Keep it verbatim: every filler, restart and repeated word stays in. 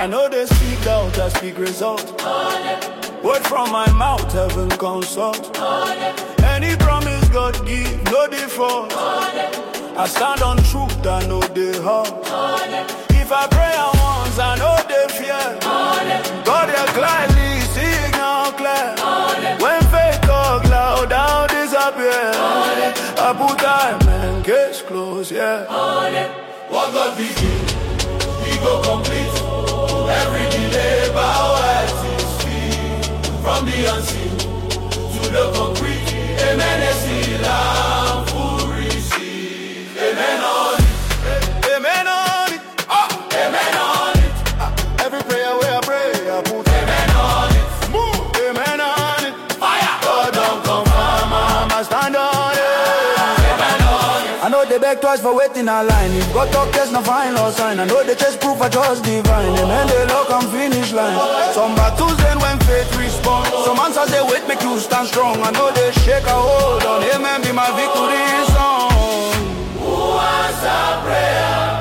I know they speak out, I speak result. Word from my mouth, heaven consult. Any promise God give, no default. I stand on truth, I know they heart. If I pray at once, I know they fear. God, they clearly see now clear. When faith talk loud, I'll disappear. I put time and case close, yeah. What God begin, He go complete. Every delay, bow at His feet. From the unseen to the concrete. Amen, Esila, full receive. Amen on it. Amen on it. Oh, amen on it. Uh, every prayer where I pray, I put amen on it. Move. Amen on it. Fire. God don't confirm, I stand on it. Amen on it. I know they beg twice for waiting a line. If God talk, there's no final sign. I know they chase proof, I trust divine. Amen, they lock on finish line. Some battles end when faith responds. Some answers they wait, make you stand strong. I know they shake a hold on. Amen, be my victory song. Who answer prayer?